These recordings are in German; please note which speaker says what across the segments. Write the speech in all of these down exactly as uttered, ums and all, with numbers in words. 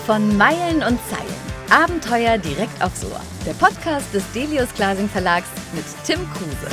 Speaker 1: Von Meilen und Zeilen. Abenteuer direkt aufs Ohr. Der Podcast des Delius Glasing Verlags mit Tim Kruse.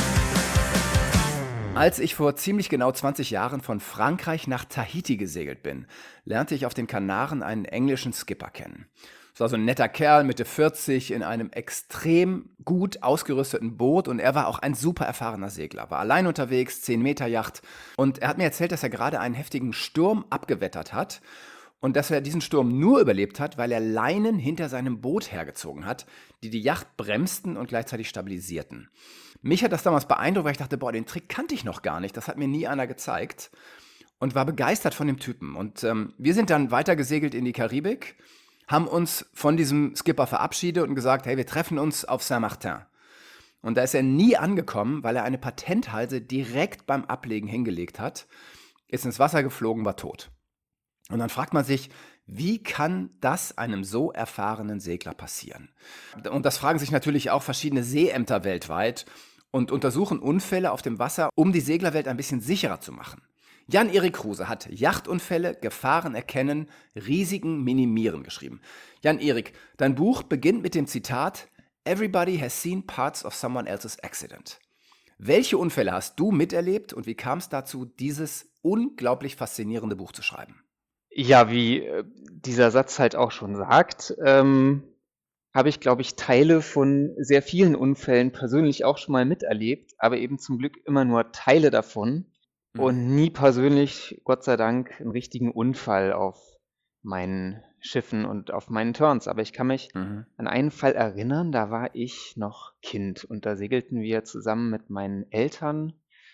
Speaker 2: Als ich vor ziemlich genau zwanzig Jahren von Frankreich nach Tahiti gesegelt bin, lernte ich auf den Kanaren einen englischen Skipper kennen. Es war so ein netter Kerl, Mitte vierzig, in einem extrem gut ausgerüsteten Boot, und er war auch ein super erfahrener Segler, war allein unterwegs, zehn Meter Yacht, und er hat mir erzählt, dass er gerade einen heftigen Sturm abgewettert hat und dass er diesen Sturm nur überlebt hat, weil er Leinen hinter seinem Boot hergezogen hat, die die Yacht bremsten und gleichzeitig stabilisierten. Mich hat das damals beeindruckt, weil ich dachte, boah, den Trick kannte ich noch gar nicht, das hat mir nie einer gezeigt, und war begeistert von dem Typen. Und ähm, wir sind dann weiter gesegelt in die Karibik, haben uns von diesem Skipper verabschiedet und gesagt, hey, wir treffen uns auf Saint-Martin. Und da ist er nie angekommen, weil er eine Patenthalse direkt beim Ablegen hingelegt hat, ist ins Wasser geflogen, war tot. Und dann fragt man sich, wie kann das einem so erfahrenen Segler passieren? Und das fragen sich natürlich auch verschiedene Seeämter weltweit und untersuchen Unfälle auf dem Wasser, um die Seglerwelt ein bisschen sicherer zu machen. Jan-Erik Kruse hat Yachtunfälle, Gefahren erkennen, Risiken minimieren geschrieben. Jan-Erik, dein Buch beginnt mit dem Zitat "Everybody has seen parts of someone else's accident". Welche Unfälle hast du miterlebt und wie kam es dazu, dieses unglaublich faszinierende Buch zu schreiben?
Speaker 3: Ja, wie äh, dieser Satz halt auch schon sagt, ähm, habe ich, glaube ich, Teile von sehr vielen Unfällen persönlich auch schon mal miterlebt, aber eben zum Glück immer nur Teile davon und nie persönlich, Gott sei Dank, einen richtigen Unfall auf meinen Schiffen und auf meinen Turns. Aber ich kann mich
Speaker 2: Mhm.
Speaker 3: an einen Fall erinnern, da war ich noch Kind und da segelten wir zusammen mit meinen Eltern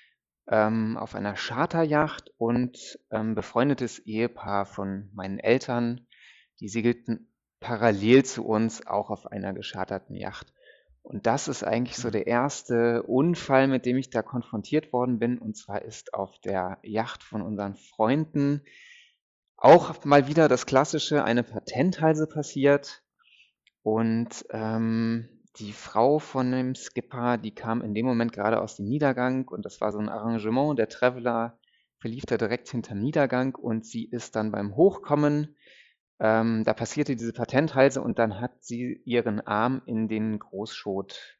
Speaker 3: ähm, auf einer Charteryacht und ähm, befreundetes Ehepaar von meinen Eltern, die segelten parallel zu uns auch auf einer gescharterten Yacht. Und das ist eigentlich so der erste Unfall, mit dem ich da konfrontiert worden bin. Und zwar ist auf der Yacht von unseren Freunden auch mal wieder das Klassische, eine Patenthalse passiert. Und ähm, die Frau von dem Skipper, die kam in dem Moment gerade aus dem Niedergang. Und das war so ein Arrangement. Der Traveler verlief da direkt hinterm Niedergang. Und sie ist dann beim Hochkommen, ähm, da passierte diese Patenthalse und dann hat sie ihren Arm in den Großschotblock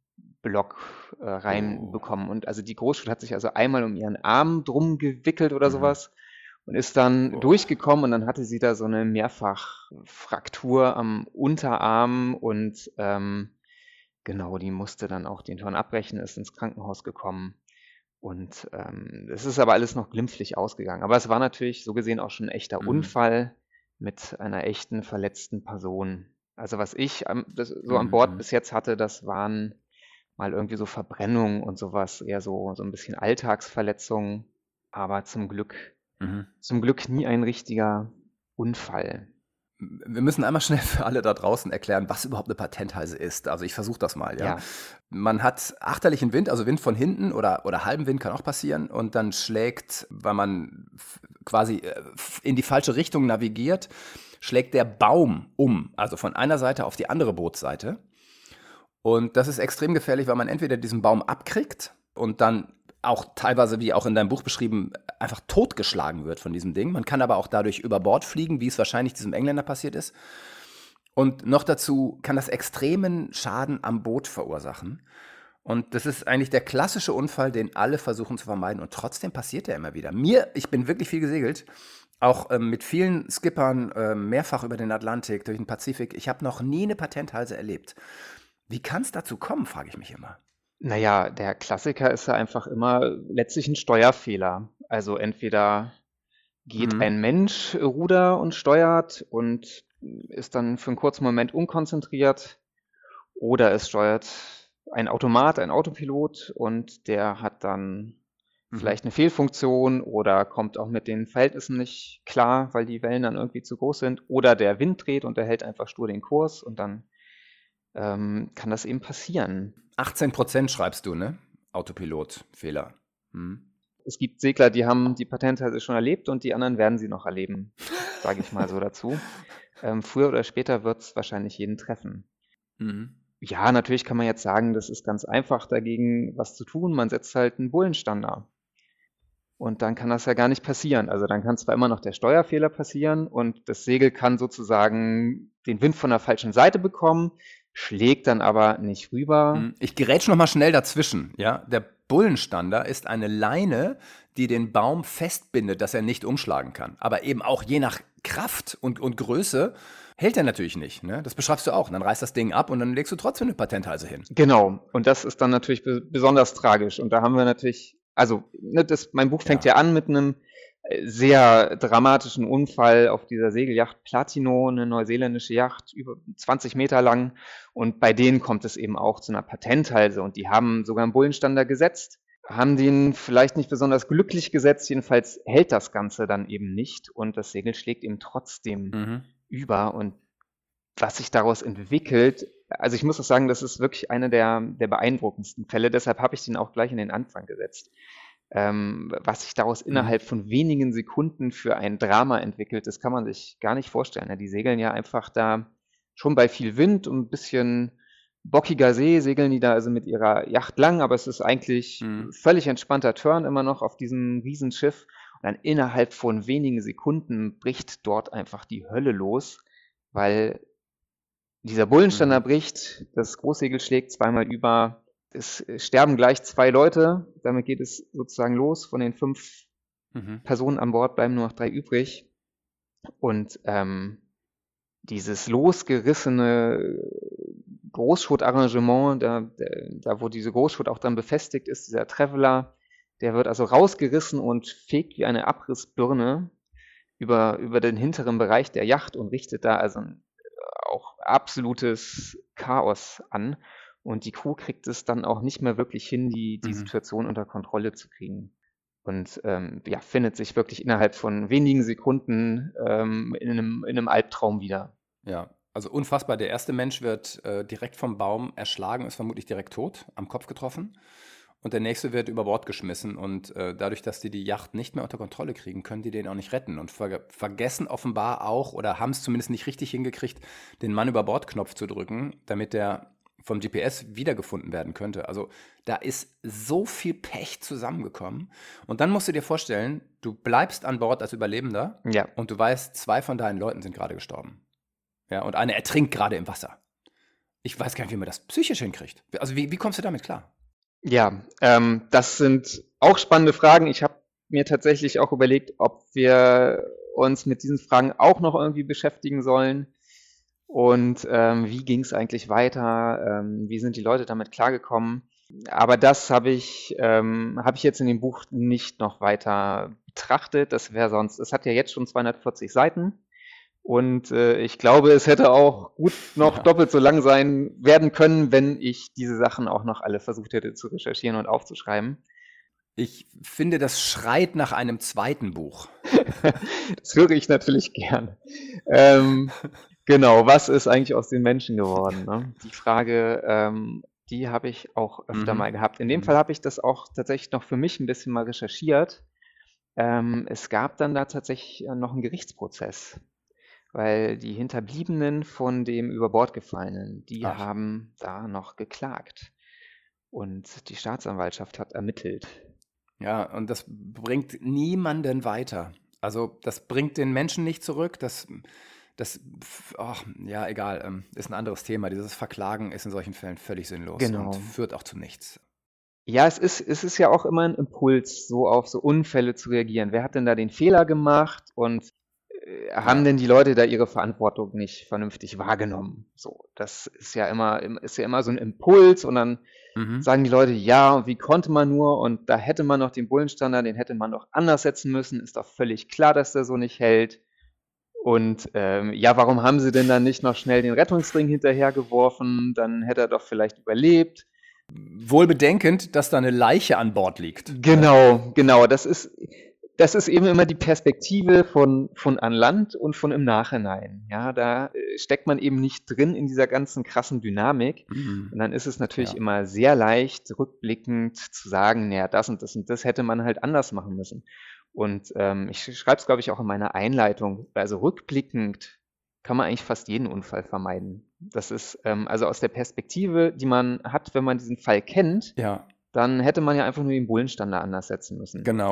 Speaker 3: äh,
Speaker 2: Oh.
Speaker 3: reinbekommen. Und also die Großschot hat sich also einmal um ihren Arm drum gewickelt oder
Speaker 2: Mhm.
Speaker 3: sowas und ist dann
Speaker 2: Oh.
Speaker 3: durchgekommen und dann hatte sie da so eine Mehrfachfraktur am Unterarm und ähm, genau, die musste dann auch den Turn abbrechen, ist ins Krankenhaus gekommen. Und ähm, es ist aber alles noch glimpflich ausgegangen. Aber es war natürlich so gesehen auch schon ein echter
Speaker 2: Mhm.
Speaker 3: Unfall mit einer echten verletzten Person. Also was ich am, das, so an
Speaker 2: Mhm,
Speaker 3: Bord
Speaker 2: mhm.
Speaker 3: bis jetzt hatte, das waren mal irgendwie so Verbrennungen und sowas, eher so, so ein bisschen Alltagsverletzungen, aber zum Glück,
Speaker 2: Mhm.
Speaker 3: zum Glück nie ein richtiger Unfall.
Speaker 2: Wir müssen einmal schnell für alle da draußen erklären, was überhaupt eine Patenthalse ist. Also ich versuche das mal, ja.
Speaker 3: Ja,
Speaker 2: Man hat achterlichen Wind, also Wind von hinten oder, oder halben Wind kann auch passieren, und dann schlägt, weil man f- quasi äh, f- in die falsche Richtung navigiert, schlägt der Baum um, also von einer Seite auf die andere Bootsseite. Und das ist extrem gefährlich, weil man entweder diesen Baum abkriegt und dann auch teilweise, wie auch in deinem Buch beschrieben, einfach totgeschlagen wird von diesem Ding. Man kann aber auch dadurch über Bord fliegen, wie es wahrscheinlich diesem Engländer passiert ist. Und noch dazu kann das extremen Schaden am Boot verursachen. Und das ist eigentlich der klassische Unfall, den alle versuchen zu vermeiden. Und trotzdem passiert er immer wieder. Mir, ich bin wirklich viel gesegelt, auch ähm, mit vielen Skippern, ähm, mehrfach über den Atlantik, durch den Pazifik. Ich habe noch nie eine Patenthalse erlebt. Wie kann es dazu kommen, frage ich mich immer.
Speaker 3: naja, der Klassiker ist ja einfach immer letztlich ein Steuerfehler. Also entweder geht
Speaker 2: Mhm.
Speaker 3: ein Mensch Ruder und steuert und ist dann für einen kurzen Moment unkonzentriert, oder es steuert ein Automat, ein Autopilot und der hat dann
Speaker 2: Mhm.
Speaker 3: vielleicht eine Fehlfunktion oder kommt auch mit den Verhältnissen nicht klar, weil die Wellen dann irgendwie zu groß sind, oder der Wind dreht und der hält einfach stur den Kurs und dann ähm, kann das eben passieren.
Speaker 2: achtzehn Prozent schreibst du, ne? Autopilot-Fehler. Mhm.
Speaker 3: Es gibt Segler, die haben die Patenthalse schon erlebt und die anderen werden sie noch erleben, sage ich mal so dazu. Ähm, früher oder später wird es wahrscheinlich jeden treffen.
Speaker 2: Mhm.
Speaker 3: Ja, natürlich kann man jetzt sagen, das ist ganz einfach dagegen was zu tun. Man setzt halt einen Bullenstander. Und dann kann das ja gar nicht passieren. Also dann kann zwar immer noch der Steuerfehler passieren und das Segel kann sozusagen den Wind von der falschen Seite bekommen, schlägt dann aber nicht rüber.
Speaker 2: Hm, Ich gerätsch noch mal schnell dazwischen. Ja? Der Bullenstander ist eine Leine, die den Baum festbindet, dass er nicht umschlagen kann. Aber eben auch je nach Kraft und, und Größe hält er natürlich nicht. Ne? Das beschreibst du auch. Und dann reißt das Ding ab und dann legst du trotzdem eine Patenthalse hin.
Speaker 3: Genau. Und das ist dann natürlich be- besonders tragisch. Und da haben wir natürlich, also ne, das, mein Buch fängt ja.
Speaker 2: Ja.
Speaker 3: an mit einem äh, sehr dramatischen Unfall auf dieser Segelyacht Platino, eine neuseeländische Yacht, über zwanzig Meter lang. Und bei denen kommt es eben auch zu einer Patenthalse. Und die haben sogar einen Bullenstander gesetzt, haben den vielleicht nicht besonders glücklich gesetzt. Jedenfalls hält das Ganze dann eben nicht. Und das Segel schlägt eben trotzdem
Speaker 2: Mhm.
Speaker 3: über. Und was sich daraus entwickelt, also ich muss auch sagen, das ist wirklich einer der, der beeindruckendsten Fälle. Deshalb habe ich den auch gleich in den Anfang gesetzt. Ähm, was sich daraus
Speaker 2: Mhm.
Speaker 3: innerhalb von wenigen Sekunden für ein Drama entwickelt, das kann man sich gar nicht vorstellen. Ja, die segeln ja einfach da schon bei viel Wind und ein bisschen bockiger See, segeln die da also mit ihrer Yacht lang, aber es ist eigentlich
Speaker 2: Mhm.
Speaker 3: völlig entspannter Turn immer noch auf diesem Riesenschiff. Und dann innerhalb von wenigen Sekunden bricht dort einfach die Hölle los, weil dieser Bullenstander
Speaker 2: Mhm.
Speaker 3: bricht, das Großsegel schlägt zweimal über, es sterben gleich zwei Leute, damit geht es sozusagen los. Von den fünf
Speaker 2: Mhm.
Speaker 3: Personen an Bord bleiben nur noch drei übrig. Und ähm, dieses losgerissene Großschrottarrangement, da, da, da wo diese Großschrot auch dann befestigt ist, dieser Traveler, der wird also rausgerissen und fegt wie eine Abrissbirne über, über den hinteren Bereich der Yacht und richtet da also ein auch absolutes Chaos an. Und die Crew kriegt es dann auch nicht mehr wirklich hin, die, die
Speaker 2: Mhm.
Speaker 3: Situation unter Kontrolle zu kriegen. Und ähm, ja, findet sich wirklich innerhalb von wenigen Sekunden ähm, in, einem, in einem Albtraum wieder.
Speaker 2: Ja, also unfassbar. Der erste Mensch wird äh, direkt vom Baum erschlagen, ist vermutlich direkt tot, am Kopf getroffen. Und der nächste wird über Bord geschmissen. Und äh, dadurch, dass die die Yacht nicht mehr unter Kontrolle kriegen, können die den auch nicht retten. Und ver vergessen offenbar auch, oder haben es zumindest nicht richtig hingekriegt, den Mann über Bord-Knopf zu drücken, damit der vom G P S wiedergefunden werden könnte. Also da ist so viel Pech zusammengekommen. Und dann musst du dir vorstellen, du bleibst an Bord als Überlebender
Speaker 3: Ja,
Speaker 2: und du weißt, zwei von deinen Leuten sind gerade gestorben. Ja, und eine ertrinkt gerade im Wasser. Ich weiß gar nicht, wie man das psychisch hinkriegt. Also wie, wie kommst du damit klar?
Speaker 3: ja, ähm, das sind auch spannende Fragen. Ich habe mir tatsächlich auch überlegt, ob wir uns mit diesen Fragen auch noch irgendwie beschäftigen sollen. Und ähm, wie ging es eigentlich weiter? Ähm, wie sind die Leute damit klargekommen? Aber das habe ich, ähm, habe ich jetzt in dem Buch nicht noch weiter betrachtet. Das wäre sonst, es hat ja jetzt schon zweihundertvierzig Seiten. Und äh, ich glaube, es hätte auch gut noch
Speaker 2: Ja.
Speaker 3: doppelt so lang sein werden können, wenn ich diese Sachen auch noch alle versucht hätte zu recherchieren und aufzuschreiben.
Speaker 2: Ich finde, das schreit nach einem zweiten Buch.
Speaker 3: Das höre ich natürlich gern. Ähm, genau, was ist eigentlich aus den Menschen geworden? Ne? Die Frage, ähm, die habe ich auch öfter
Speaker 2: Mhm.
Speaker 3: mal gehabt. In dem
Speaker 2: Mhm.
Speaker 3: Fall habe ich das auch tatsächlich noch für mich ein bisschen mal recherchiert. Ähm, es gab dann da tatsächlich äh, noch einen Gerichtsprozess, weil die Hinterbliebenen von dem über Bord gefallenen, die
Speaker 2: Ach.
Speaker 3: haben da noch geklagt. Und die Staatsanwaltschaft hat ermittelt.
Speaker 2: Ja, und das bringt niemanden weiter. Also das bringt den Menschen nicht zurück. Das, das, ach, ja, egal, ähm, ist ein anderes Thema. Dieses Verklagen ist in solchen Fällen völlig sinnlos
Speaker 3: Genau.
Speaker 2: und führt auch zu nichts.
Speaker 3: Ja, es ist, es ist ja auch immer ein Impuls, so auf so Unfälle zu reagieren. Wer hat denn da den Fehler gemacht und äh, haben
Speaker 2: Ja.
Speaker 3: denn die Leute da ihre Verantwortung nicht vernünftig wahrgenommen? So, das ist ja immer, im- ist ja immer so ein Impuls und dann
Speaker 2: Mhm.
Speaker 3: sagen die Leute, ja, und wie konnte man nur und da hätte man noch den Bullenstander, den hätte man doch anders setzen müssen, ist doch völlig klar, dass der so nicht hält. Und ähm, ja, warum haben sie denn dann nicht noch schnell den Rettungsring hinterhergeworfen? Dann hätte er doch vielleicht überlebt.
Speaker 2: Wohl bedenkend, dass da eine Leiche an Bord liegt.
Speaker 3: Genau, genau. Das ist, das ist eben immer die Perspektive von, von an Land und von im Nachhinein. Ja, da äh, steckt man eben nicht drin in dieser ganzen krassen Dynamik.
Speaker 2: Mhm.
Speaker 3: Und dann ist es natürlich
Speaker 2: Ja.
Speaker 3: immer sehr leicht, rückblickend zu sagen, naja, das und das und das hätte man halt anders machen müssen. Und ähm, ich schreibe es, glaube ich, auch in meiner Einleitung. Also rückblickend kann man eigentlich fast jeden Unfall vermeiden. Das ist ähm, also aus der Perspektive, die man hat, wenn man diesen Fall kennt,
Speaker 2: Ja,
Speaker 3: dann hätte man ja einfach nur den Bullenstander anders setzen müssen.
Speaker 2: genau.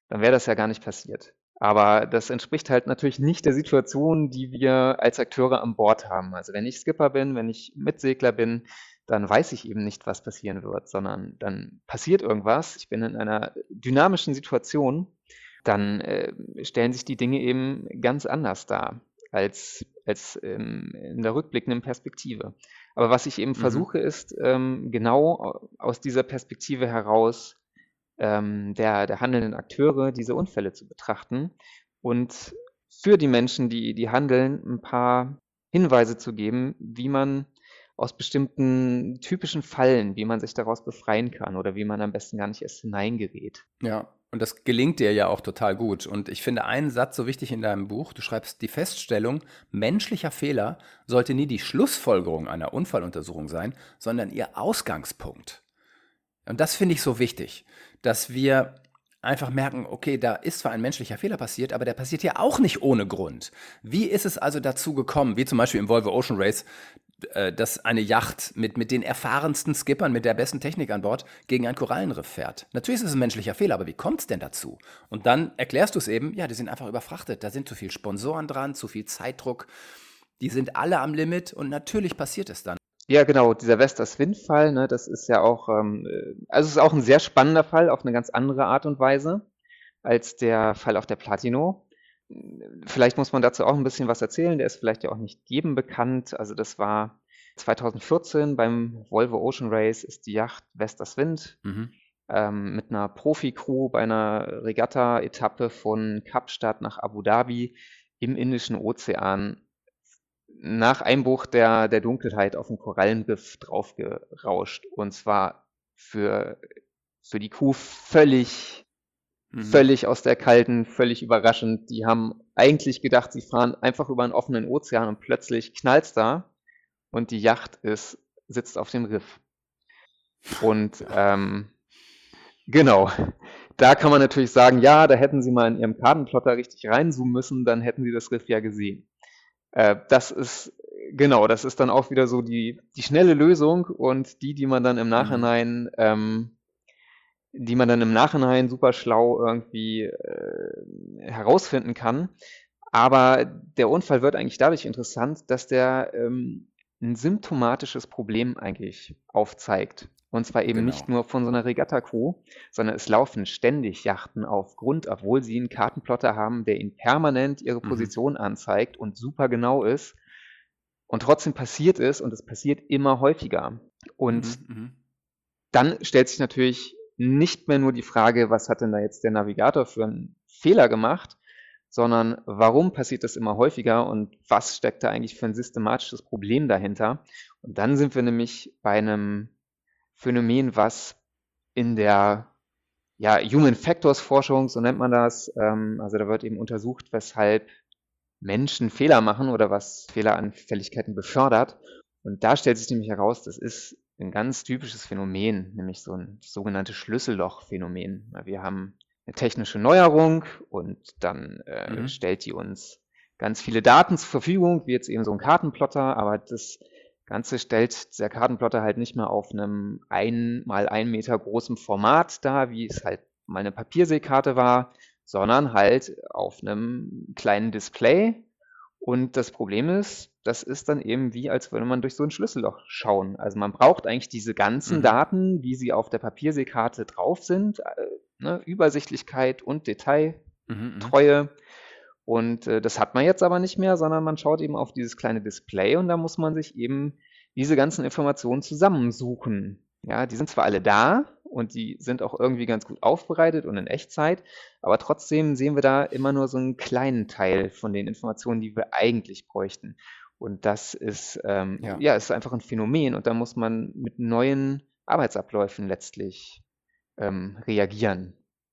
Speaker 3: dann wäre das ja gar nicht passiert. Aber das entspricht halt natürlich nicht der Situation, die wir als Akteure an Bord haben. Also wenn ich Skipper bin, wenn ich Mitsegler bin, dann weiß ich eben nicht, was passieren wird, sondern dann passiert irgendwas. Ich bin in einer dynamischen Situation, dann äh, stellen sich die Dinge eben ganz anders dar als, als ähm, in der rückblickenden Perspektive. Aber was ich eben
Speaker 2: Mhm.
Speaker 3: versuche, ist ähm, genau aus dieser Perspektive heraus ähm, der, der handelnden Akteure diese Unfälle zu betrachten und für die Menschen, die, die handeln, ein paar Hinweise zu geben, wie man aus bestimmten typischen Fallen, wie man sich daraus befreien kann oder wie man am besten gar nicht erst hineingerät.
Speaker 2: Ja, und das gelingt dir ja auch total gut. Und ich finde einen Satz so wichtig in deinem Buch. Du schreibst, die Feststellung menschlicher Fehler sollte nie die Schlussfolgerung einer Unfalluntersuchung sein, sondern ihr Ausgangspunkt. Und das finde ich so wichtig, dass wir einfach merken, okay, da ist zwar ein menschlicher Fehler passiert, aber der passiert ja auch nicht ohne Grund. Wie ist es also dazu gekommen, wie zum Beispiel im Volvo Ocean Race, äh, dass eine Yacht mit, mit den erfahrensten Skippern, mit der besten Technik an Bord, gegen ein Korallenriff fährt? Natürlich ist es ein menschlicher Fehler, aber wie kommt es denn dazu? Und dann erklärst du es eben, ja, die sind einfach überfrachtet, da sind zu viele Sponsoren dran, zu viel Zeitdruck, die sind alle am Limit und natürlich passiert es dann.
Speaker 3: Ja, genau, dieser Vestas-Wind-Fall, ne, das ist ja auch, ähm, äh, also es ist auch ein sehr spannender Fall auf eine ganz andere Art und Weise als der Fall auf der Platino. Vielleicht muss man dazu auch ein bisschen was erzählen, der ist vielleicht ja auch nicht jedem bekannt. Also das war zweitausendvierzehn beim Volvo Ocean Race ist die Yacht Vestas Wind
Speaker 2: Mhm.
Speaker 3: ähm, mit einer Profi-Crew bei einer Regatta-Etappe von Kapstadt nach Abu Dhabi im Indischen Ozean nach Einbruch der, der Dunkelheit auf den Korallenriff draufgerauscht. Und zwar für, für die Crew völlig,
Speaker 2: Mhm.
Speaker 3: völlig aus der Kalten, völlig überraschend. Die haben eigentlich gedacht, sie fahren einfach über einen offenen Ozean und plötzlich knallt's da und die Yacht ist, sitzt auf dem Riff. Und ähm, genau, da kann man natürlich sagen, ja, da hätten sie mal in ihrem Kartenplotter richtig reinzoomen müssen, dann hätten sie das Riff ja gesehen. Äh, das ist, genau, das ist dann auch wieder so die, die schnelle Lösung und die, die man dann im Nachhinein, ähm, die man dann im Nachhinein super schlau irgendwie äh, herausfinden kann. Aber der Unfall wird eigentlich dadurch interessant, dass der ähm, ein symptomatisches Problem eigentlich aufzeigt. Und zwar eben
Speaker 2: Genau.
Speaker 3: nicht nur von so einer Regatta-Crew, sondern es laufen ständig Yachten auf Grund, obwohl sie einen Kartenplotter haben, der ihnen permanent ihre
Speaker 2: Mhm.
Speaker 3: Position anzeigt und super genau ist. Und trotzdem passiert es und es passiert immer häufiger. Und
Speaker 2: Mhm. Mhm.
Speaker 3: dann stellt sich natürlich nicht mehr nur die Frage, was hat denn da jetzt der Navigator für einen Fehler gemacht, sondern warum passiert das immer häufiger und was steckt da eigentlich für ein systematisches Problem dahinter? Und dann sind wir nämlich bei einem Phänomen, was in der ja, Human Factors Forschung, so nennt man das, ähm, also da wird eben untersucht, weshalb Menschen Fehler machen oder was Fehleranfälligkeiten befördert. Und da stellt sich nämlich heraus, das ist ein ganz typisches Phänomen, nämlich so ein sogenanntes Schlüsselloch-Phänomen. Wir haben eine technische Neuerung und dann äh,
Speaker 2: Mhm.
Speaker 3: stellt die uns ganz viele Daten zur Verfügung, wie jetzt eben so ein Kartenplotter, aber das Ganze stellt der Kartenplotter halt nicht mehr auf einem ein mal ein Meter großen Format dar, wie es halt mal eine Papierseekarte war, sondern halt auf einem kleinen Display. Und das Problem ist, das ist dann eben wie, als würde man durch so ein Schlüsselloch schauen. Also man braucht eigentlich diese ganzen
Speaker 2: Mhm.
Speaker 3: Daten, wie sie auf der Papierseekarte drauf sind, äh, ne, Übersichtlichkeit und Detailtreue.
Speaker 2: Mhm.
Speaker 3: Und äh, das hat man jetzt aber nicht mehr, sondern man schaut eben auf dieses kleine Display und da muss man sich eben diese ganzen Informationen zusammensuchen. Ja, die sind zwar alle da und die sind auch irgendwie ganz gut aufbereitet und in Echtzeit, aber trotzdem sehen wir da immer nur so einen kleinen Teil von den Informationen, die wir eigentlich bräuchten. Und das ist, ähm,
Speaker 2: Ja.
Speaker 3: ja, ist einfach ein Phänomen und da muss man mit neuen Arbeitsabläufen letztlich ähm, reagieren,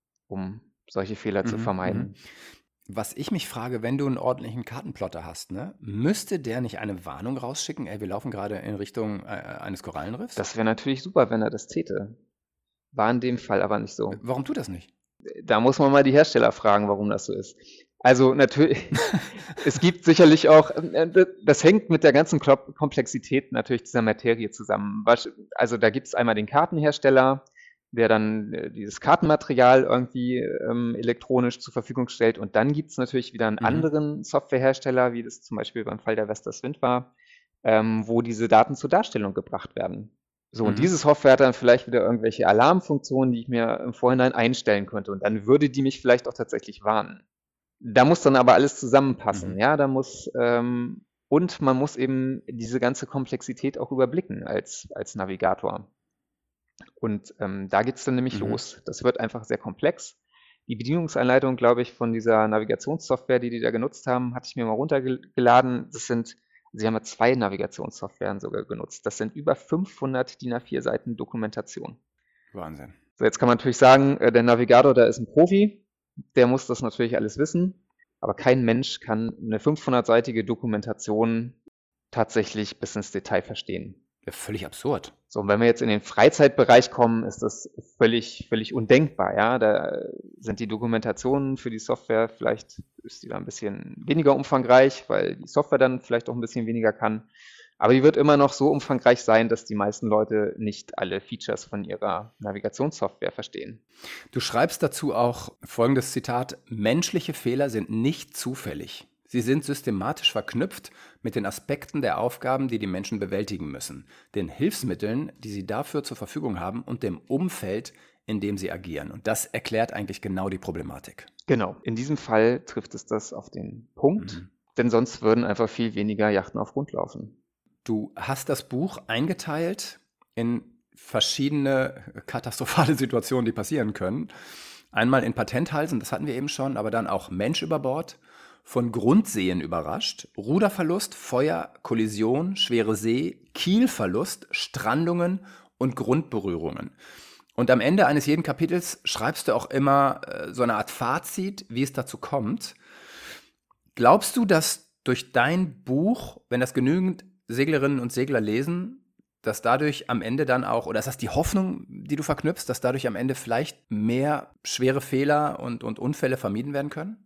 Speaker 3: um solche Fehler zu
Speaker 2: Mhm.
Speaker 3: vermeiden.
Speaker 2: Mhm. Was ich mich frage, wenn du einen ordentlichen Kartenplotter hast, ne, müsste der nicht eine Warnung rausschicken? Ey, wir laufen gerade in Richtung äh, eines Korallenriffs?
Speaker 3: Das wäre natürlich super, wenn er das täte. War in dem Fall aber nicht so.
Speaker 2: Warum tut das nicht?
Speaker 3: Da muss man mal die Hersteller fragen, warum das so ist. Also natürlich, es gibt sicherlich auch, äh, das hängt mit der ganzen Komplexität natürlich dieser Materie zusammen. Also da gibt es einmal den Kartenhersteller, der dann äh, dieses Kartenmaterial irgendwie ähm, elektronisch zur Verfügung stellt. Und dann gibt es natürlich wieder einen
Speaker 2: Mhm.
Speaker 3: anderen Softwarehersteller, wie das zum Beispiel beim Fall der Vestas Wind war, ähm, wo diese Daten zur Darstellung gebracht werden. So, und
Speaker 2: Mhm.
Speaker 3: diese Software hat dann vielleicht wieder irgendwelche Alarmfunktionen, die ich mir im Vorhinein einstellen könnte. Und dann würde die mich vielleicht auch tatsächlich warnen. Da muss dann aber alles zusammenpassen,
Speaker 2: Mhm.
Speaker 3: ja, da muss, ähm, und man muss eben diese ganze Komplexität auch überblicken als, als Navigator. Und ähm, da geht's dann nämlich
Speaker 2: Mhm.
Speaker 3: los. Das wird einfach sehr komplex. Die Bedienungsanleitung, glaube ich, von dieser Navigationssoftware, die die da genutzt haben, hatte ich mir mal runtergeladen. Das sind, sie haben ja zwei Navigationssoftwaren sogar genutzt. Das sind über fünfhundert D I N A vier Seiten Dokumentation.
Speaker 2: Wahnsinn.
Speaker 3: So, jetzt kann man natürlich sagen, äh, der Navigator, der ist ein Profi, der muss das natürlich alles wissen, aber kein Mensch kann eine fünfhundertseitige Dokumentation tatsächlich bis ins Detail verstehen.
Speaker 2: Ja, völlig absurd.
Speaker 3: So, und wenn wir jetzt in den Freizeitbereich kommen, ist das völlig, völlig undenkbar, ja. Da sind die Dokumentationen für die Software, vielleicht ist die da ein bisschen weniger umfangreich, weil die Software dann vielleicht auch ein bisschen weniger kann. Aber die wird immer noch so umfangreich sein, dass die meisten Leute nicht alle Features von ihrer Navigationssoftware verstehen.
Speaker 2: Du schreibst dazu auch folgendes Zitat: Menschliche Fehler sind nicht zufällig. Sie sind systematisch verknüpft mit den Aspekten der Aufgaben, die die Menschen bewältigen müssen, den Hilfsmitteln, die sie dafür zur Verfügung haben und dem Umfeld, in dem sie agieren. Und das erklärt eigentlich genau die Problematik.
Speaker 3: Genau, in diesem Fall trifft es das auf den Punkt,
Speaker 2: Mhm.
Speaker 3: denn sonst würden einfach viel weniger Yachten auf Grund laufen.
Speaker 2: Du hast das Buch eingeteilt in verschiedene katastrophale Situationen, die passieren können. Einmal in Patenthalsen, das hatten wir eben schon, aber dann auch Mensch über Bord, von Grundseen überrascht, Ruderverlust, Feuer, Kollision, schwere See, Kielverlust, Strandungen und Grundberührungen. Und am Ende eines jeden Kapitels schreibst du auch immer äh, so eine Art Fazit, wie es dazu kommt. Glaubst du, dass durch dein Buch, wenn das genügend Seglerinnen und Segler lesen, dass dadurch am Ende dann auch, oder ist das die Hoffnung, die du verknüpfst, dass dadurch am Ende vielleicht mehr schwere Fehler und, und Unfälle vermieden werden können?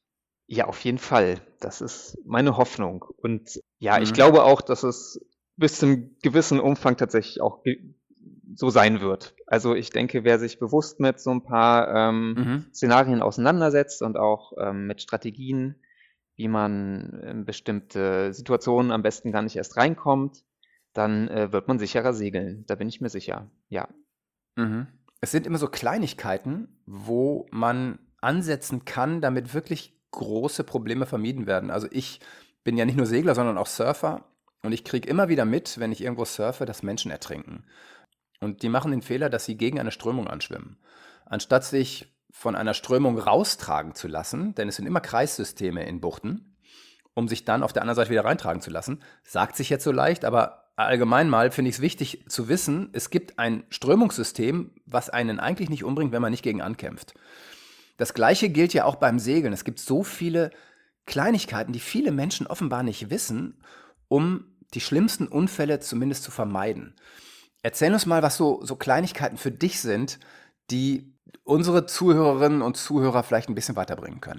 Speaker 3: Ja, auf jeden Fall. Das ist meine Hoffnung. Und ja, ich
Speaker 2: Mhm.
Speaker 3: glaube auch, dass es bis zu einem gewissen Umfang tatsächlich auch ge- so sein wird. Also ich denke, wer sich bewusst mit so ein paar ähm,
Speaker 2: Mhm.
Speaker 3: Szenarien auseinandersetzt und auch ähm, mit Strategien, wie man in bestimmte Situationen am besten gar nicht erst reinkommt, dann äh, wird man sicherer segeln. Da bin ich mir sicher. Ja.
Speaker 2: Mhm. Es sind immer so Kleinigkeiten, wo man ansetzen kann, damit wirklich große Probleme vermieden werden. Also ich bin ja nicht nur Segler, sondern auch Surfer und ich kriege immer wieder mit, wenn ich irgendwo surfe, dass Menschen ertrinken. Und die machen den Fehler, dass sie gegen eine Strömung anschwimmen. Anstatt sich von einer Strömung raustragen zu lassen, denn es sind immer Kreissysteme in Buchten, um sich dann auf der anderen Seite wieder reintragen zu lassen, sagt sich jetzt so leicht, aber allgemein mal finde ich es wichtig zu wissen, es gibt ein Strömungssystem, was einen eigentlich nicht umbringt, wenn man nicht gegen ankämpft. Das Gleiche gilt ja auch beim Segeln. Es gibt so viele Kleinigkeiten, die viele Menschen offenbar nicht wissen, um die schlimmsten Unfälle zumindest zu vermeiden. Erzähl uns mal, was so, so Kleinigkeiten für dich sind, die unsere Zuhörerinnen und Zuhörer vielleicht ein bisschen weiterbringen können.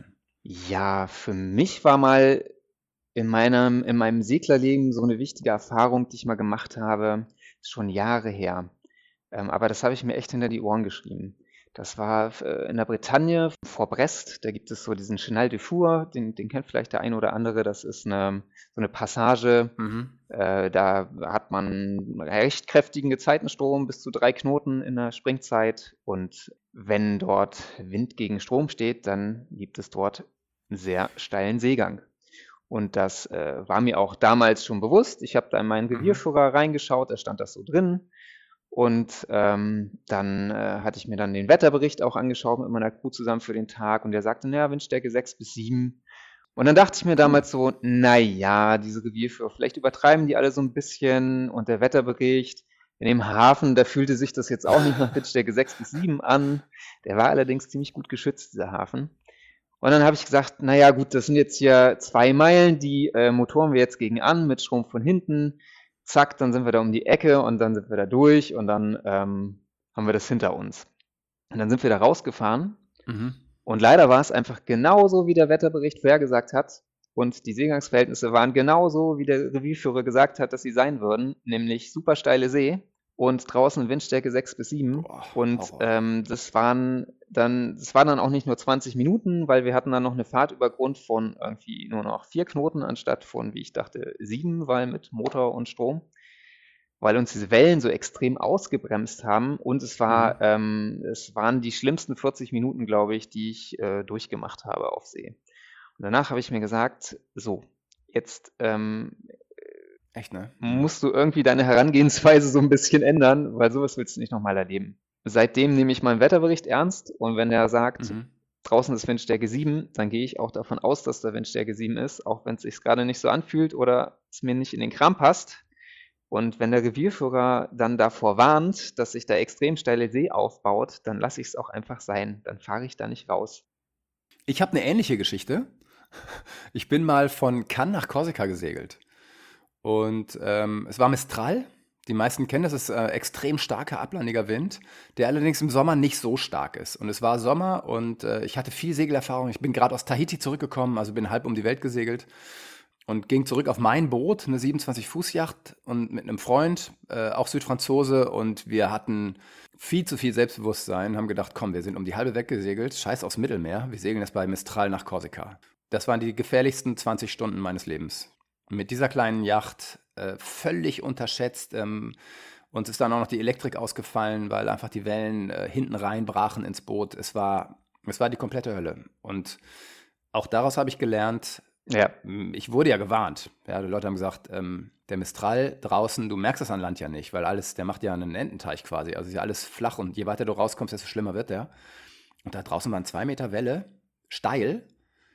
Speaker 3: Ja, für mich war mal in meinem, in meinem Seglerleben so eine wichtige Erfahrung, die ich mal gemacht habe, ist schon Jahre her. Ähm, aber das habe ich mir echt hinter die Ohren geschrieben. Das war äh, in der Bretagne vor Brest. Da gibt es so diesen Chenal de Four, den, den kennt vielleicht der eine oder andere. Das ist eine, so eine Passage.
Speaker 2: Mhm.
Speaker 3: Äh, da hat man einen recht kräftigen Gezeitenstrom, bis zu drei Knoten in der Springzeit. Und wenn dort Wind gegen Strom steht, dann gibt es dort einen sehr steilen Seegang. Und das äh, war mir auch damals schon bewusst. Ich habe da in meinen
Speaker 2: Mhm.
Speaker 3: Revierführer reingeschaut, da stand das so drin. Und ähm, dann äh, hatte ich mir dann den Wetterbericht auch angeschaut mit meiner Crew zusammen für den Tag. Und der sagte, naja, Windstärke sechs bis sieben. Und dann dachte ich mir damals so, naja, diese Revierführer, vielleicht übertreiben die alle so ein bisschen. Und der Wetterbericht in dem Hafen, da fühlte sich das jetzt auch nicht nach Windstärke sechs bis sieben an. Der war allerdings ziemlich gut geschützt, dieser Hafen. Und dann habe ich gesagt, naja gut, das sind jetzt hier zwei Meilen, die äh, motoren wir jetzt gegen an mit Strom von hinten. Zack, dann sind wir da um die Ecke und dann sind wir da durch und dann ähm, haben wir das hinter uns. Und dann sind wir da rausgefahren
Speaker 2: Mhm.
Speaker 3: und leider war es einfach genauso, wie der Wetterbericht vorhergesagt hat. Und die Seegangsverhältnisse waren genauso, wie der Revierführer gesagt hat, dass sie sein würden, nämlich super steile See und draußen Windstärke sechs bis sieben.
Speaker 2: Boah,
Speaker 3: Und
Speaker 2: Horror.
Speaker 3: ähm, das waren dann, das waren dann auch nicht nur zwanzig Minuten, weil wir hatten dann noch eine Fahrt über Grund von irgendwie nur noch vier Knoten anstatt von, wie ich dachte, sieben, weil mit Motor und Strom, weil uns diese Wellen so extrem ausgebremst haben. Und es war,
Speaker 2: Mhm.
Speaker 3: ähm, es waren die schlimmsten vierzig Minuten, glaube ich, die ich äh, durchgemacht habe auf See. Und danach habe ich mir gesagt, so, jetzt ähm,
Speaker 2: Echt, ne? Mhm.
Speaker 3: musst du irgendwie deine Herangehensweise so ein bisschen ändern, weil sowas willst du nicht nochmal erleben. Seitdem nehme ich meinen Wetterbericht ernst und wenn er sagt,
Speaker 2: Mhm.
Speaker 3: draußen ist Windstärke sieben, dann gehe ich auch davon aus, dass da Windstärke sieben ist, auch wenn es sich gerade nicht so anfühlt oder es mir nicht in den Kram passt. Und wenn der Revierführer dann davor warnt, dass sich da extrem steile See aufbaut, dann lasse ich es auch einfach sein. Dann fahre ich da nicht raus.
Speaker 2: Ich habe eine ähnliche Geschichte. Ich bin mal von Cannes nach Korsika gesegelt. Und ähm, es war Mistral. Die meisten kennen das, ist äh, extrem starker, ablandiger Wind, der allerdings im Sommer nicht so stark ist. Und es war Sommer und äh, ich hatte viel Segelerfahrung. Ich bin gerade aus Tahiti zurückgekommen, also bin halb um die Welt gesegelt und ging zurück auf mein Boot, eine siebenundzwanzig-Fuß-Yacht und mit einem Freund, äh, auch Südfranzose. Und wir hatten viel zu viel Selbstbewusstsein, haben gedacht, komm, wir sind um die halbe weggesegelt, scheiß aufs Mittelmeer, wir segeln jetzt bei Mistral nach Korsika. Das waren die gefährlichsten zwanzig Stunden meines Lebens. Mit dieser kleinen Yacht äh, völlig unterschätzt. Ähm, uns ist dann auch noch die Elektrik ausgefallen, weil einfach die Wellen äh, hinten reinbrachen ins Boot. Es war, es war die komplette Hölle. Und auch daraus habe ich gelernt,
Speaker 3: Ja,
Speaker 2: m, ich wurde ja gewarnt. Ja, die Leute haben gesagt, ähm, der Mistral draußen, du merkst das an Land ja nicht, weil alles, der macht ja einen Ententeich quasi. Also ist ja alles flach und je weiter du rauskommst, desto schlimmer wird der. Und da draußen waren zwei Meter Welle, steil.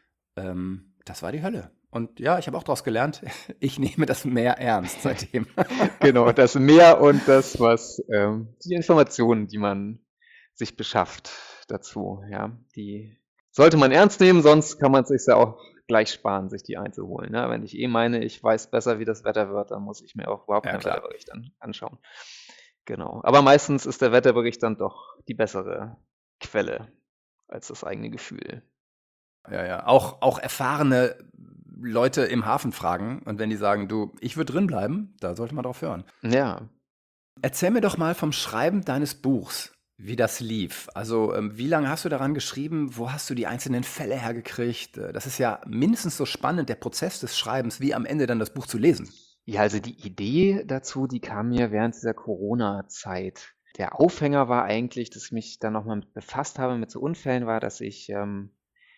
Speaker 2: Ähm, das war die Hölle. Und ja, ich habe auch daraus gelernt, ich nehme das Meer ernst seitdem.
Speaker 3: genau, das Meer und das, was ähm, die Informationen, die man sich beschafft dazu, ja, die sollte man ernst nehmen, sonst kann man es sich ja auch gleich sparen, sich die einzuholen. Ne? Wenn ich eh meine, ich weiß besser, wie das Wetter wird, dann muss ich mir auch überhaupt
Speaker 2: Ja,
Speaker 3: keinen
Speaker 2: klar.
Speaker 3: Wetterbericht an, anschauen. Genau. Aber meistens ist der Wetterbericht dann doch die bessere Quelle als das eigene Gefühl.
Speaker 2: Ja, ja. Auch, auch erfahrene Leute im Hafen fragen und wenn die sagen, du, ich würde drin bleiben, da sollte man drauf hören.
Speaker 3: Ja,
Speaker 2: Erzähl mir doch mal vom Schreiben deines Buchs, wie das lief. Also, ähm, wie lange hast du daran geschrieben? Wo hast du die einzelnen Fälle hergekriegt? Äh, Das ist ja mindestens so spannend, der Prozess des Schreibens, wie am Ende dann das Buch zu lesen.
Speaker 3: Ja, also die Idee dazu, die kam mir während dieser Corona-Zeit. Der Aufhänger war eigentlich, dass ich mich dann nochmal mit befasst habe mit so Unfällen, war, dass ich ähm,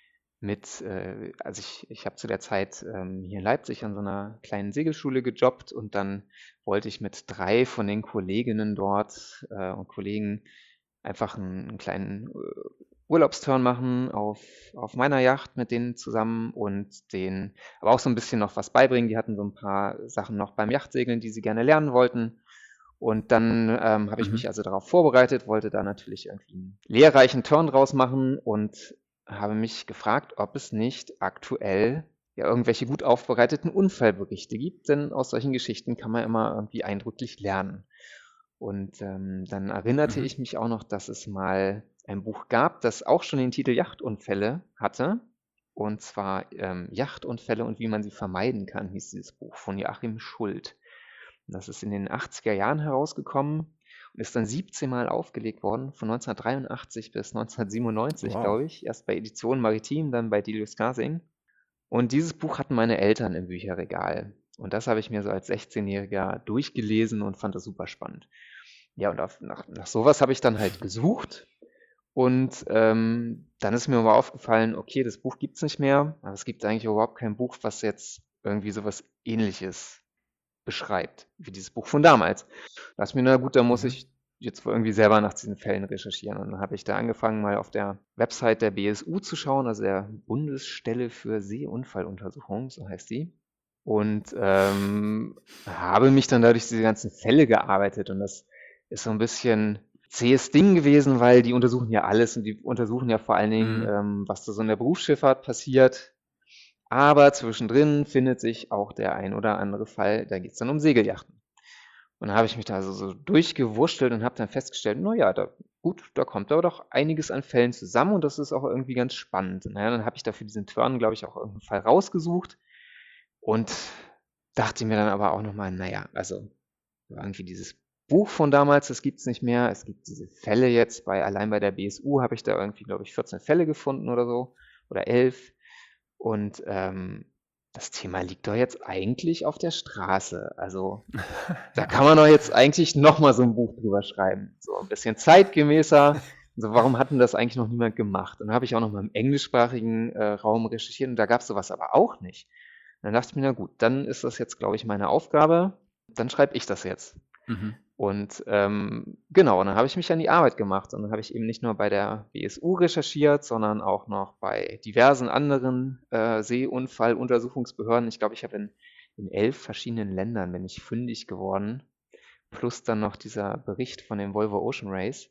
Speaker 3: mit, äh, also ich, ich habe zu der Zeit ähm, hier in Leipzig an so einer kleinen Segelschule gejobbt und dann wollte ich mit drei von den Kolleginnen dort äh, und Kollegen einfach einen, einen kleinen äh, Urlaubsturn machen auf, auf meiner Yacht mit denen zusammen und denen aber auch so ein bisschen noch was beibringen. Die hatten so ein paar Sachen noch beim Yachtsegeln, die sie gerne lernen wollten. Und dann ähm, habe ich mich
Speaker 2: Mhm.
Speaker 3: also darauf vorbereitet, wollte da natürlich irgendwie einen lehrreichen Turn draus machen und habe mich gefragt, ob es nicht aktuell ja irgendwelche gut aufbereiteten Unfallberichte gibt, denn aus solchen Geschichten kann man immer irgendwie eindrücklich lernen. Und ähm, dann erinnerte
Speaker 2: Mhm.
Speaker 3: ich mich auch noch, dass es mal ein Buch gab, das auch schon den Titel Yachtunfälle hatte. Und zwar ähm, Yachtunfälle und wie man sie vermeiden kann, hieß dieses Buch von Joachim Schuld. Das ist in den achtziger Jahren herausgekommen und ist dann siebzehn Mal aufgelegt worden, von neunzehnhundertdreiundachtzig bis neunzehnhundertsiebenundneunzig,
Speaker 2: Wow.
Speaker 3: glaube ich. Erst bei Edition Maritim, dann bei Delius Garsing. Und dieses Buch hatten meine Eltern im Bücherregal. Und das habe ich mir so als sechzehnjähriger durchgelesen und fand das super spannend. Ja, und auf, nach, nach sowas habe ich dann halt gesucht. Und ähm, dann ist mir aber aufgefallen, okay, das Buch gibt's nicht mehr, aber es gibt eigentlich überhaupt kein Buch, was jetzt irgendwie sowas Ähnliches beschreibt, wie dieses Buch von damals. Da ist mir, na gut, da muss
Speaker 2: Mhm.
Speaker 3: ich jetzt wohl irgendwie selber nach diesen Fällen recherchieren. Und dann habe ich da angefangen, mal auf der Website der B S U zu schauen, also der Bundesstelle für Seeunfalluntersuchung, so heißt die. Und ähm, habe mich dann dadurch diese ganzen Fälle gearbeitet. Und das ist so ein bisschen zähes Ding gewesen, weil die untersuchen ja alles und die untersuchen ja vor allen Dingen,
Speaker 2: Mhm.
Speaker 3: ähm, was da so in der Berufsschifffahrt passiert. Aber zwischendrin findet sich auch der ein oder andere Fall, da geht es dann um Segelyachten. Und dann habe ich mich da also so durchgewurschtelt und habe dann festgestellt, na ja, da, gut, da kommt aber doch einiges an Fällen zusammen und das ist auch irgendwie ganz spannend. Naja, dann habe ich da für diesen Turn, glaube ich, auch irgendeinen Fall rausgesucht und dachte mir dann aber auch nochmal, naja, also irgendwie dieses Buch von damals, das gibt es nicht mehr. Es gibt diese Fälle jetzt, bei allein bei der B S U habe ich da irgendwie, glaube ich, vierzehn Fälle gefunden oder so oder elf. Und ähm, das Thema liegt doch jetzt eigentlich auf der Straße. Also da kann man doch jetzt eigentlich nochmal so ein Buch drüber schreiben. So ein bisschen zeitgemäßer. Also warum hat denn das eigentlich noch niemand gemacht? Und dann habe ich auch noch mal im englischsprachigen äh, Raum recherchiert und da gab es sowas aber auch nicht. Und dann dachte ich mir, na gut, dann ist das jetzt, glaube ich, meine Aufgabe. Dann schreibe ich das jetzt.
Speaker 2: Mhm. Und
Speaker 3: ähm, genau, und dann habe ich mich an die Arbeit gemacht. Und dann habe ich eben nicht nur bei der B S U recherchiert, sondern auch noch bei diversen anderen äh, Seeunfalluntersuchungsbehörden. Ich glaube, ich habe in, in elf verschiedenen Ländern bin ich fündig geworden. Plus dann noch dieser Bericht von dem Volvo Ocean Race.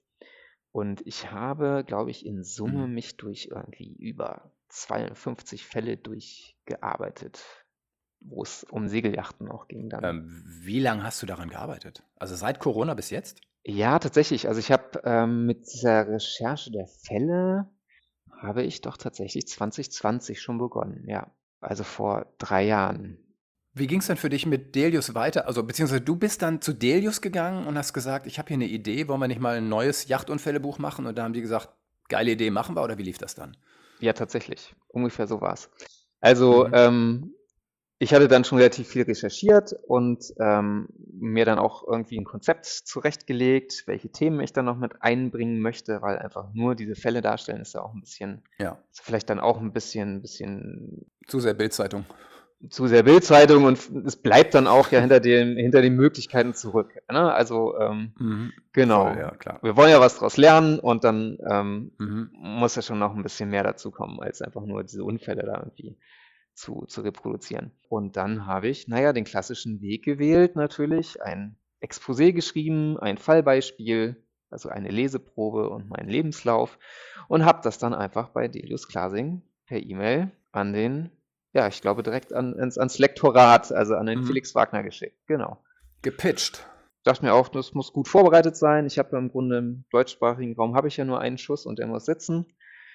Speaker 3: Und ich habe, glaube ich, in Summe
Speaker 2: Mhm.
Speaker 3: mich durch irgendwie über zweiundfünfzig Fälle durchgearbeitet, wo es um Segelyachten auch ging dann.
Speaker 2: Ähm, wie lange hast du daran gearbeitet? Also seit Corona bis jetzt?
Speaker 3: Ja, tatsächlich. Also ich habe ähm, mit dieser Recherche der Fälle habe ich doch tatsächlich zwanzig zwanzig schon begonnen. Ja, also vor drei Jahren.
Speaker 2: Wie ging es denn für dich mit Delius weiter? Also beziehungsweise du bist dann zu Delius gegangen und hast gesagt, ich habe hier eine Idee, wollen wir nicht mal ein neues Yachtunfällebuch machen? Und da haben die gesagt, geile Idee, machen wir, oder wie lief das dann?
Speaker 3: Ja, tatsächlich. Ungefähr so war es. Also
Speaker 2: Mhm.
Speaker 3: ähm, ich hatte dann schon relativ viel recherchiert und ähm, mir dann auch irgendwie ein Konzept zurechtgelegt, welche Themen ich dann noch mit einbringen möchte, weil einfach nur diese Fälle darstellen ist ja auch ein bisschen,
Speaker 2: Ja,
Speaker 3: ist vielleicht dann auch ein bisschen, bisschen
Speaker 2: zu sehr Bildzeitung.
Speaker 3: zu sehr Bildzeitung und es bleibt dann auch ja hinter den, hinter den Möglichkeiten zurück. Ne? Also ähm,
Speaker 2: Mhm.
Speaker 3: genau,
Speaker 2: Voll, ja, klar.
Speaker 3: wir wollen ja was draus lernen und dann ähm,
Speaker 2: Mhm.
Speaker 3: muss ja schon noch ein bisschen mehr dazu kommen, als einfach nur diese Unfälle da irgendwie zu, zu reproduzieren. Und dann habe ich, naja, den klassischen Weg gewählt natürlich, ein Exposé geschrieben, ein Fallbeispiel, also eine Leseprobe und meinen Lebenslauf und habe das dann einfach bei Delius Clasing per E-Mail an den, ja, ich glaube direkt an, ans, ans Lektorat, also an den
Speaker 2: Mhm.
Speaker 3: Felix Wagner geschickt, genau.
Speaker 2: Gepitcht.
Speaker 3: Dachte mir auch, das muss gut vorbereitet sein. Ich habe ja im Grunde im deutschsprachigen Raum habe ich ja nur einen Schuss und der muss sitzen.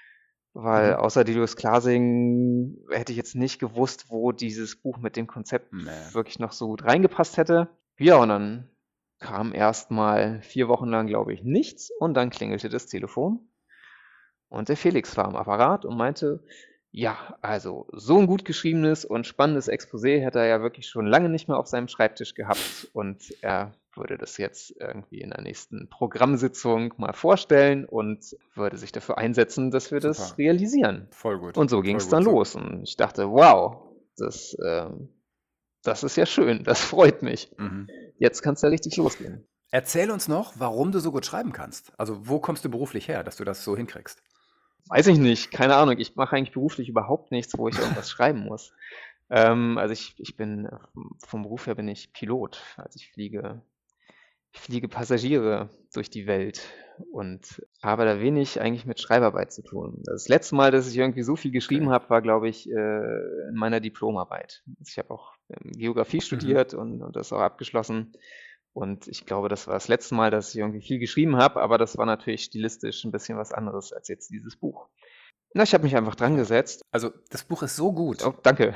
Speaker 3: Weil
Speaker 2: Mhm.
Speaker 3: außer Delius Clasing hätte ich jetzt nicht gewusst, wo dieses Buch mit dem Konzept
Speaker 2: Nee.
Speaker 3: wirklich noch so gut reingepasst hätte. Ja, und dann kam erstmal vier Wochen lang, glaube ich, nichts und dann klingelte das Telefon und der Felix war am Apparat und meinte, ja, also so ein gut geschriebenes und spannendes Exposé hätte er ja wirklich schon lange nicht mehr auf seinem Schreibtisch gehabt und er würde das jetzt irgendwie in der nächsten Programmsitzung mal vorstellen und würde sich dafür einsetzen, dass wir das
Speaker 2: Super.
Speaker 3: realisieren.
Speaker 2: Voll gut.
Speaker 3: Und so ging
Speaker 2: Voll
Speaker 3: es
Speaker 2: gut.
Speaker 3: dann
Speaker 2: So-
Speaker 3: los und ich dachte, wow, das, ähm, das ist ja schön, das freut mich.
Speaker 2: Mhm.
Speaker 3: Jetzt kann es ja richtig losgehen.
Speaker 2: Erzähl uns noch, warum du so gut schreiben kannst. Also wo kommst du beruflich her, dass du das so hinkriegst?
Speaker 3: Weiß ich nicht, keine Ahnung. Ich mache eigentlich beruflich überhaupt nichts, wo ich irgendwas schreiben muss. Ähm, also ich, ich bin äh, vom Beruf her bin ich Pilot. Also ich fliege, ich fliege Passagiere durch die Welt und habe da wenig eigentlich mit Schreibarbeit zu tun. Das letzte Mal, dass ich irgendwie so viel geschrieben
Speaker 2: Okay.
Speaker 3: habe, war, glaube ich, äh, in meiner Diplomarbeit. Also ich habe auch ähm, Geografie studiert und, und das auch abgeschlossen. Und ich glaube, das war das letzte Mal, dass ich irgendwie viel geschrieben habe, aber das war natürlich stilistisch ein bisschen was anderes als jetzt dieses Buch. Na, ich habe mich einfach dran gesetzt.
Speaker 2: Also das Buch ist so gut.
Speaker 3: Oh, danke.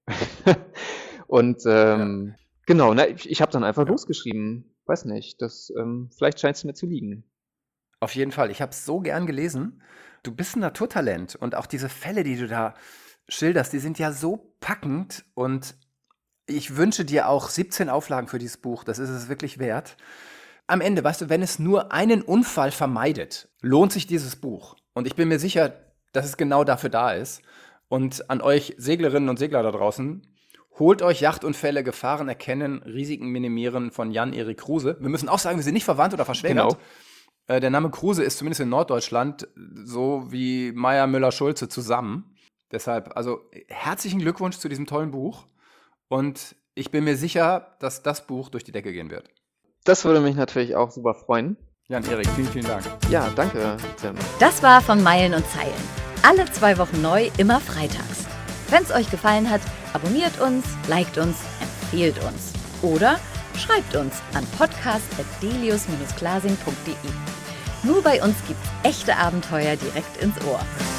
Speaker 3: Und ähm, genau, na, ich, ich habe dann einfach
Speaker 2: Ja.
Speaker 3: losgeschrieben. Weiß nicht, das, ähm, vielleicht scheint es mir zu liegen.
Speaker 2: Auf jeden Fall. Ich habe es so gern gelesen. Du bist ein Naturtalent und auch diese Fälle, die du da schilderst, die sind ja so packend und ich wünsche dir auch siebzehn Auflagen für dieses Buch. Das ist es wirklich wert. Am Ende, weißt du, wenn es nur einen Unfall vermeidet, lohnt sich dieses Buch. Und ich bin mir sicher, dass es genau dafür da ist. Und an euch Seglerinnen und Segler da draußen, holt euch Yachtunfälle, Gefahren erkennen, Risiken minimieren von Jan-Erik Kruse. Wir müssen auch sagen, wir sind nicht verwandt oder verschwägert.
Speaker 3: Genau.
Speaker 2: Äh, der Name Kruse ist zumindest in Norddeutschland so wie Meyer, Müller, Schulze zusammen. Deshalb, also herzlichen Glückwunsch zu diesem tollen Buch. Und ich bin mir sicher, dass das Buch durch die Decke gehen wird.
Speaker 3: Das würde mich natürlich auch super freuen.
Speaker 2: Jan-Erik, vielen, vielen Dank.
Speaker 3: Ja, danke, Tim.
Speaker 1: Das war von Meilen und Zeilen. Alle zwei Wochen neu, immer freitags. Wenn es euch gefallen hat, abonniert uns, liked uns, empfehlt uns. Oder schreibt uns an podcast at delius Bindestrich clasing punkt de. Nur bei uns gibt's echte Abenteuer direkt ins Ohr.